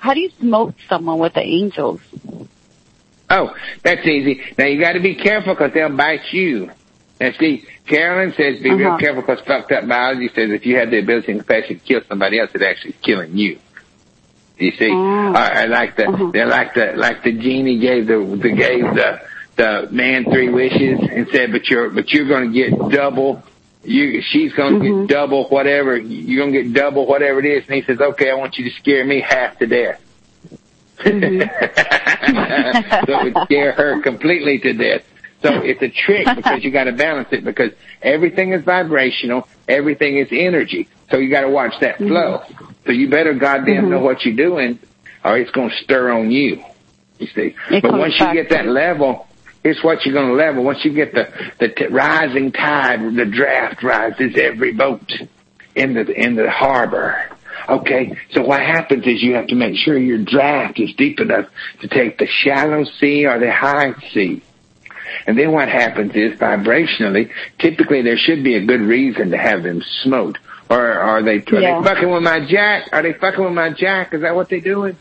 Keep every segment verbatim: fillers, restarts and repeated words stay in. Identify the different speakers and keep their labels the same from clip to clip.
Speaker 1: how do you smote someone with the angels?
Speaker 2: Oh, that's easy. Now, you got to be careful because they'll bite you. Now, see, Carolyn says be uh-huh. real careful because fucked up biology says if you had the ability and capacity to kill somebody else, it's actually killing you. You see,
Speaker 1: oh.
Speaker 2: uh, like the uh-huh. they're like the like the genie gave the, the gave the the man three wishes and said, but you're but you're going to get double. You she's going to mm-hmm. get double whatever you're going to get double whatever it is. And he says, okay, I want you to scare me half to death. Mm-hmm. So it would scare her completely to death. So it's a trick because you got to balance it because everything is vibrational, everything is energy. So you got to watch that flow. Mm-hmm. So you better goddamn mm-hmm. know what you're doing, or it's going to stir on you. You see, it but once you get that level, it's what you're going to level. Once you get the the t- rising tide, the draft rises every boat in the in the harbor. Okay, so what happens is you have to make sure your draft is deep enough to take the shallow sea or the high sea. And then what happens is, vibrationally, typically there should be a good reason to have them smoked. Or are they, are yeah. they fucking with my jack? Are they fucking with my jack? Is that what they're doing?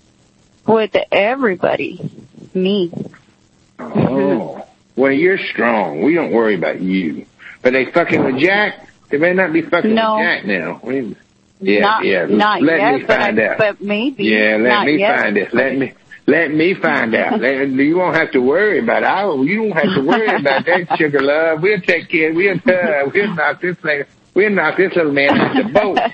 Speaker 1: With everybody. Me.
Speaker 2: Oh. Mm-hmm. Well, you're strong. We don't worry about you. But they fucking with Jack? They may not be fucking
Speaker 1: no.
Speaker 2: with Jack now. We, yeah,
Speaker 1: not,
Speaker 2: yeah.
Speaker 1: Not
Speaker 2: let
Speaker 1: yet,
Speaker 2: me find
Speaker 1: but, I,
Speaker 2: out.
Speaker 1: but maybe.
Speaker 2: Yeah, let
Speaker 1: not
Speaker 2: me
Speaker 1: yet.
Speaker 2: find it. Let me... Let me find out. You won't have to worry about it. I, you don't have to worry about that, sugar love. We'll take care. We'll uh, we'll knock this thing. We'll knock this little man off the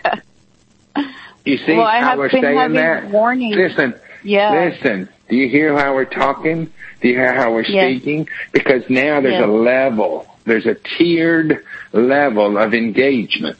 Speaker 2: boat. You see
Speaker 1: well, I
Speaker 2: how
Speaker 1: have
Speaker 2: we're
Speaker 1: been
Speaker 2: saying
Speaker 1: having
Speaker 2: that?
Speaker 1: Warnings.
Speaker 2: Listen.
Speaker 1: Yeah.
Speaker 2: Listen. Do you hear how we're talking? Do you hear how we're
Speaker 1: yes.
Speaker 2: speaking? Because now there's
Speaker 1: yes.
Speaker 2: a level. There's a tiered level of engagement.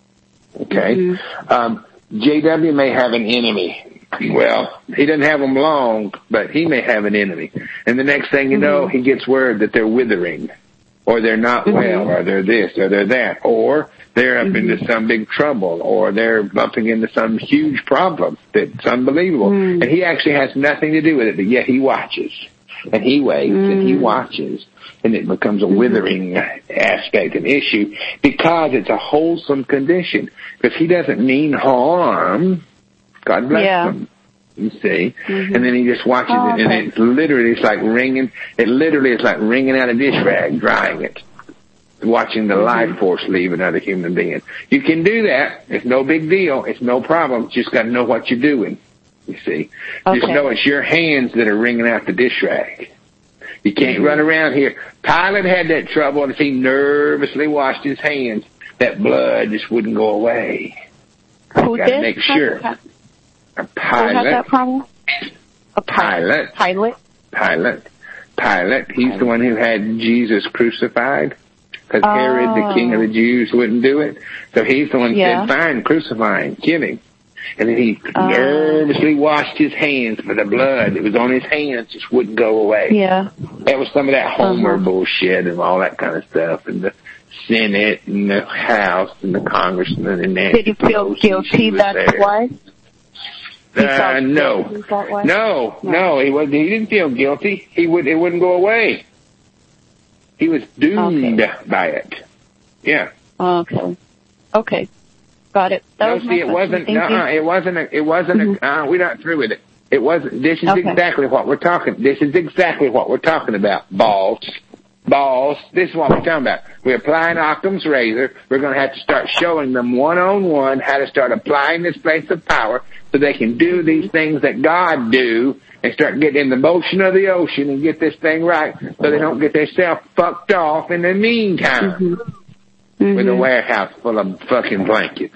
Speaker 2: Okay.
Speaker 1: Mm-hmm.
Speaker 2: Um, J W may have an enemy. Well, he doesn't have them long, but he may have an enemy. And the next thing you know, mm-hmm. he gets word that they're withering, or they're not mm-hmm. well, or they're this, or they're that, or they're up mm-hmm. into some big trouble, or they're bumping into some huge problem that's unbelievable. Mm-hmm. And he actually has nothing to do with it, but yet he watches, and he waits, mm-hmm. and he watches, and it becomes a withering mm-hmm. aspect, an issue, because it's a wholesome condition. Because he doesn't mean harm. God bless
Speaker 1: yeah.
Speaker 2: them, you see.
Speaker 1: Mm-hmm.
Speaker 2: And then he just watches
Speaker 1: oh,
Speaker 2: it, and
Speaker 1: okay.
Speaker 2: it's literally, it's like wringing, it literally is like wringing out a dish rag, drying it, watching the mm-hmm. life force leave another human being. You can do that. It's no big deal. It's no problem. Just got to know what you're doing, you see.
Speaker 1: Okay.
Speaker 2: Just know it's your hands that are wringing out the dish rag. You can't mm-hmm. run around here. Pilate had that trouble, and if he nervously washed his hands, that blood just wouldn't go away.
Speaker 1: Who
Speaker 2: got to
Speaker 1: did?
Speaker 2: make sure. A pilot.
Speaker 1: Who had that problem? A
Speaker 2: pilot.
Speaker 1: Pilot.
Speaker 2: Pilot. Pilot. He's the one who had Jesus crucified. Because oh. Herod, the king of the Jews, wouldn't do it. So he's the one who
Speaker 1: yeah.
Speaker 2: said, fine, crucify him, kill him. And then he uh. nervously washed his hands for the blood that was on his hands just wouldn't go away.
Speaker 1: Yeah.
Speaker 2: That was some of that Homer
Speaker 1: uh-huh.
Speaker 2: bullshit and all that kind of stuff. And the Senate and the House and the Congressman and Nancy
Speaker 1: Did he feel
Speaker 2: Pelosi,
Speaker 1: guilty that's
Speaker 2: there.
Speaker 1: why?
Speaker 2: Uh, no. no, no, no, he was. He didn't feel guilty. He would. It wouldn't go away. He was doomed okay. by it. Yeah.
Speaker 1: Okay. Okay. Got it. That
Speaker 2: no,
Speaker 1: was
Speaker 2: see,
Speaker 1: my
Speaker 2: it wasn't. No, uh, it wasn't. A, it wasn't.
Speaker 1: Mm-hmm.
Speaker 2: A, uh, we're not through with it. It wasn't. This is
Speaker 1: okay.
Speaker 2: exactly what we're talking. This is exactly what we're talking about. Balls. Balls. This is what we're talking about. We're applying Occam's razor. We're going to have to start showing them one-on-one how to start applying this place of power so they can do these things that God do and start getting in the motion of the ocean and get this thing right so they don't get themselves fucked off in the meantime
Speaker 1: mm-hmm. Mm-hmm.
Speaker 2: with a warehouse full of fucking blankets.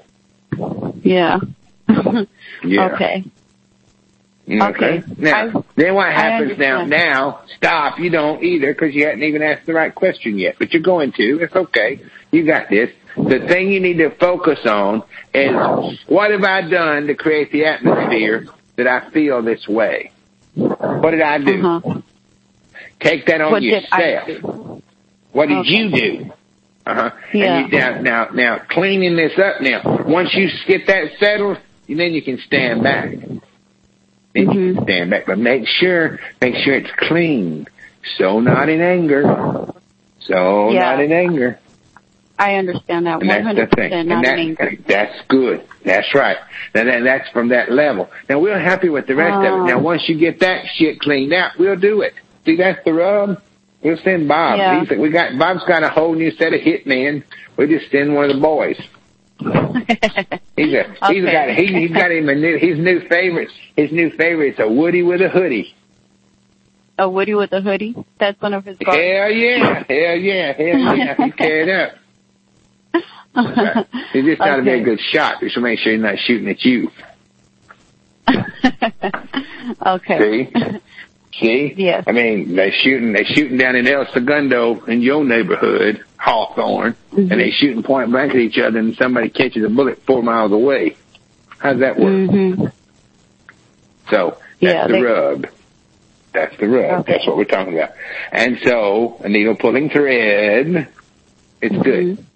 Speaker 1: Yeah.
Speaker 2: yeah.
Speaker 1: Okay.
Speaker 2: Okay.
Speaker 1: okay.
Speaker 2: Now,
Speaker 1: I,
Speaker 2: then what happens now? Now, stop. You don't either because you hadn't even asked the right question yet. But you're going to. It's okay. You got this. The thing you need to focus on is what have I done to create the atmosphere that I feel this way? What did I do?
Speaker 1: Uh-huh.
Speaker 2: Take that on
Speaker 1: what
Speaker 2: yourself.
Speaker 1: Did I
Speaker 2: what did
Speaker 1: okay.
Speaker 2: you do? Uh-huh.
Speaker 1: Yeah.
Speaker 2: And you, now, now, now, cleaning this up now. Once you get that settled, then you can stand back. Then you can stand back, but make sure, make sure it's clean. So not in anger. So
Speaker 1: yeah.
Speaker 2: not in anger.
Speaker 1: I understand that
Speaker 2: And
Speaker 1: one
Speaker 2: that's
Speaker 1: hundred
Speaker 2: the thing.
Speaker 1: percent,
Speaker 2: And
Speaker 1: not
Speaker 2: that,
Speaker 1: angry.
Speaker 2: that's good. That's right. And then that's from that level. Now we're happy with the rest of
Speaker 1: Oh.
Speaker 2: it. Now once you get that shit cleaned out, we'll do it. See, that's the rub. We'll send Bob.
Speaker 1: Yeah.
Speaker 2: He's, we got Bob's got a whole new set of hitmen. We'll just send one of the boys. He's a he's
Speaker 1: Okay.
Speaker 2: got he, he's got him a new his new favorite his new favorite's a Woody with a hoodie.
Speaker 1: A Woody with a hoodie? That's one of his guards.
Speaker 2: Hell yeah, hell yeah, hell yeah. He's carried up. Right. He's just not a very
Speaker 1: Okay.
Speaker 2: good shot. Just to make sure he's not shooting at you.
Speaker 1: Okay.
Speaker 2: See? See?
Speaker 1: Yes.
Speaker 2: I mean, they shooting, they shooting down in El Segundo in your neighborhood, Hawthorne,
Speaker 1: Mm-hmm.
Speaker 2: and they shooting point blank at each other, and somebody catches a bullet four miles away. How's that work?
Speaker 1: Mm-hmm.
Speaker 2: So that's
Speaker 1: Yeah,
Speaker 2: the
Speaker 1: they-
Speaker 2: rub. That's the rub.
Speaker 1: Okay.
Speaker 2: That's what we're talking about. And so a needle pulling thread. It's good.
Speaker 1: Mhm.